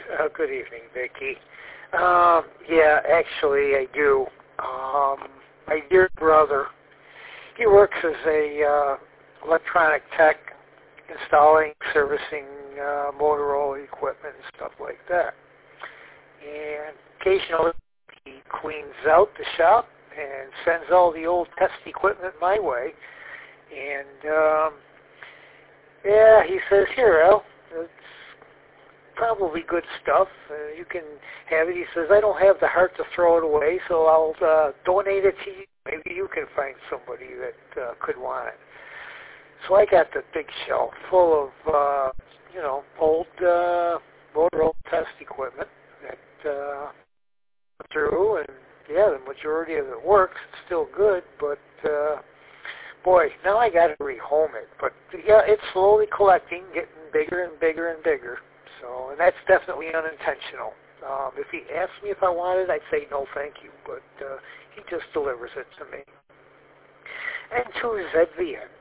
Good evening, Vicki. Yeah, actually, I do. My dear brother, he works as a electronic tech, installing, servicing Motorola equipment and stuff like that. And occasionally, he cleans out the shop and sends all the old test equipment my way. And yeah, he says, "Here, Al, it's probably good stuff. You can have it." He says, "I don't have the heart to throw it away, so I'll donate it to you. Maybe you can find somebody that could want it." So I got the big shelf full of, old Motorola test equipment that through, and yeah, the majority of it works. It's still good, but boy, now I got to rehome it. But yeah, it's slowly collecting, getting bigger and bigger and bigger. So, and that's definitely unintentional. If he asked me if I wanted it, I'd say no, thank you. But he just delivers it to me. And to ZVN.